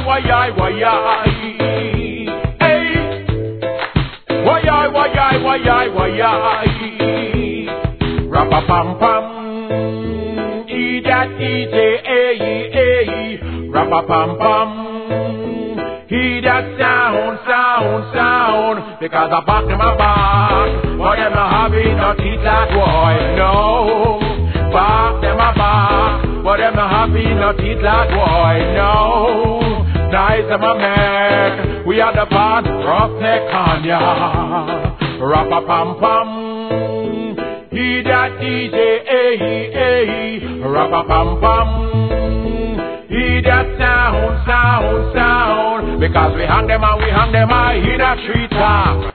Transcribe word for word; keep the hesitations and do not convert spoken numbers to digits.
why I, why I, hey, why I, why I, why I, why I, rappa pam pam, e that e j a e, rappa pam pam, he that sound, sound, sound, because I back them a back, but them not having no teeth like boy, no, back them a back. But them not happy, no teeth like boy, no. Nice them a neck, we are the band, roughneck on ya. Rappa pam pam, he that D J, eh, eh, rappa pam pam, he that sound, sound, sound. Because we hang them and we hang them high in a tree top.